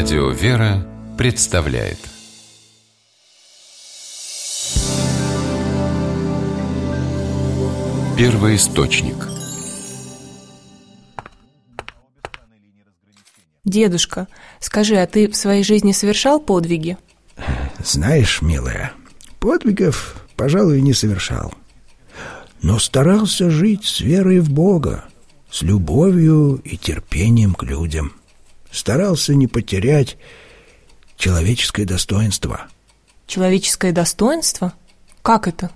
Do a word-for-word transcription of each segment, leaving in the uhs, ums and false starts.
Радио «Вера» представляет Первоисточник. Дедушка, скажи, а ты в своей жизни совершал подвиги? Знаешь, милая, подвигов, пожалуй, не совершал, но старался жить с верой в Бога, с любовью и терпением к людям. Старался не потерять человеческое достоинство. Человеческое достоинство? Как это?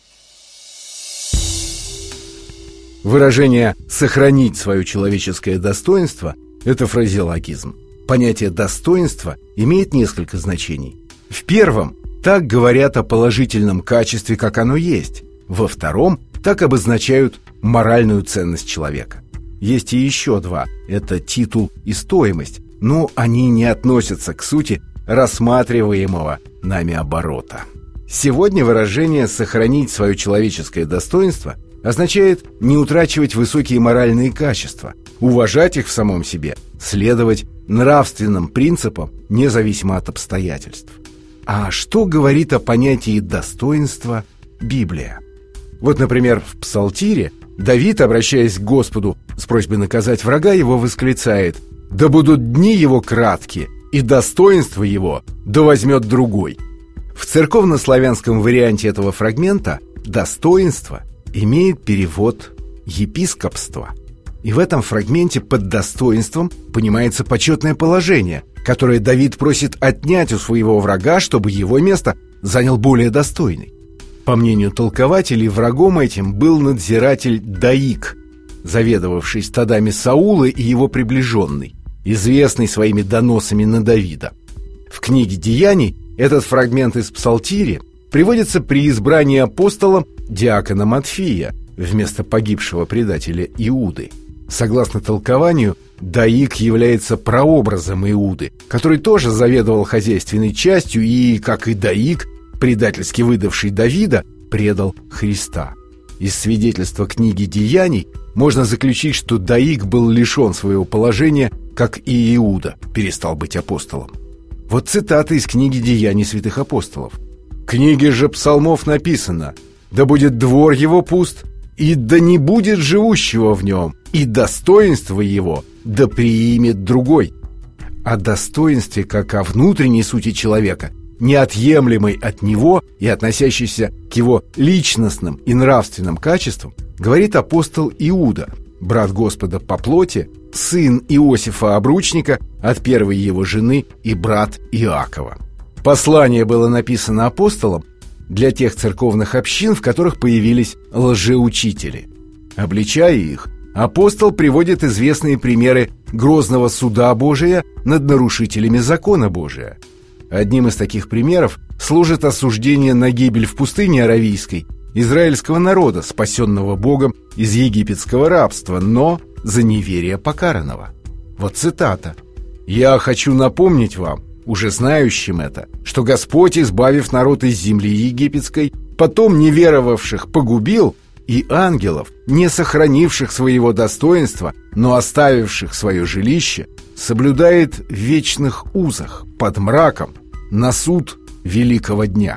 Выражение «сохранить свое человеческое достоинство» – это фразеологизм. Понятие «достоинство» имеет несколько значений. В первом – так говорят о положительном качестве, как оно есть. Во втором – так обозначают моральную ценность человека. Есть и еще два – это титул и стоимость, но они не относятся к сути рассматриваемого нами оборота. Сегодня выражение «сохранить свое человеческое достоинство» означает не утрачивать высокие моральные качества, уважать их в самом себе, следовать нравственным принципам независимо от обстоятельств. А что говорит о понятии достоинства Библия? Вот, например, в Псалтире Давид, обращаясь к Господу с просьбой наказать врага его, восклицает: «Да будут дни его краткие, и достоинство его да возьмет другой». В церковнославянском варианте этого фрагмента достоинство имеет перевод «епископство». И в этом фрагменте под достоинством понимается почетное положение, которое Давид просит отнять у своего врага, чтобы его место занял более достойный. По мнению толкователей, врагом этим был надзиратель Доик, заведовавший стадами Саула и его приближенный, известный своими доносами на Давида. В книге «Деяний» этот фрагмент из Псалтири приводится при избрании апостолом диакона Матфия вместо погибшего предателя Иуды. Согласно толкованию, Доик является прообразом Иуды, который тоже заведовал хозяйственной частью и, как и Доик, предательски выдавший Давида, предал Христа. Из свидетельства книги «Деяний» можно заключить, что Доик был лишен своего положения, как и Иуда перестал быть апостолом. Вот цитата из книги «Деяний святых апостолов». В книге же Псалмов написано: «Да будет двор его пуст, и да не будет живущего в нем, и достоинство его да приимет другой». О достоинстве как о внутренней сути человека, неотъемлемой от него и относящейся к его личностным и нравственным качествам, говорит апостол Иуда, брат Господа по плоти, сын Иосифа Обручника от первой его жены и брат Иакова. Послание было написано апостолом для тех церковных общин, в которых появились лжеучители. Обличая их, апостол приводит известные примеры грозного суда Божия над нарушителями закона Божия. Одним из таких примеров служит осуждение на гибель в пустыне Аравийской израильского народа, спасенного Богом из египетского рабства, но за неверие покаранного. Вот цитата: «Я хочу напомнить вам, уже знающим это, что Господь, избавив народ из земли египетской, потом неверовавших погубил, и ангелов, не сохранивших своего достоинства, но оставивших свое жилище, соблюдает в вечных узах под мраком на суд великого дня».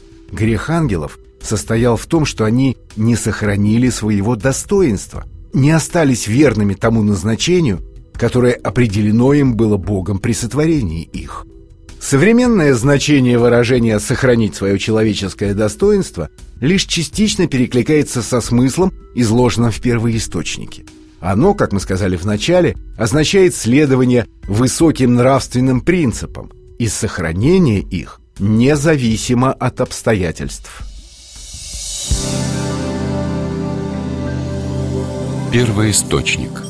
Грех ангелов состоял в том, что они не сохранили своего достоинства, не остались верными тому назначению, которое определено им было Богом при сотворении их. Современное значение выражения «сохранить свое человеческое достоинство» лишь частично перекликается со смыслом, изложенным в первоисточнике. Оно, как мы сказали в начале, означает следование высоким нравственным принципам и сохранение их независимо от обстоятельств. Первоисточник.